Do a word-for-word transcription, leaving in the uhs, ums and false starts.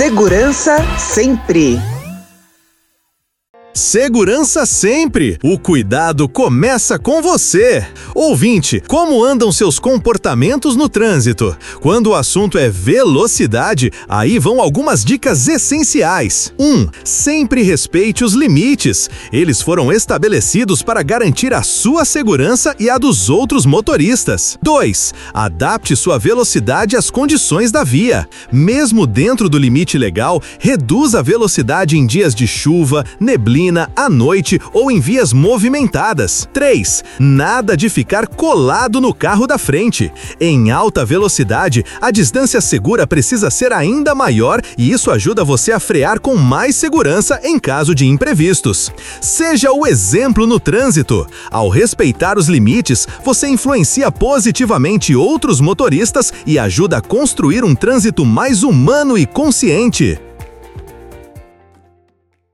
Segurança sempre. Segurança sempre! O cuidado começa com você! Ouvinte, como andam seus comportamentos no trânsito? Quando o assunto é velocidade, aí vão algumas dicas essenciais. um. Sempre respeite os limites. Eles foram estabelecidos para garantir a sua segurança e a dos outros motoristas. dois. Adapte sua velocidade às condições da via. Mesmo dentro do limite legal, reduza a velocidade em dias de chuva, neblina, à noite ou em vias movimentadas. três. Nada de ficar colado no carro da frente. Em alta velocidade, a distância segura precisa ser ainda maior e isso ajuda você a frear com mais segurança em caso de imprevistos. Seja o exemplo no trânsito. Ao respeitar os limites, você influencia positivamente outros motoristas e ajuda a construir um trânsito mais humano e consciente.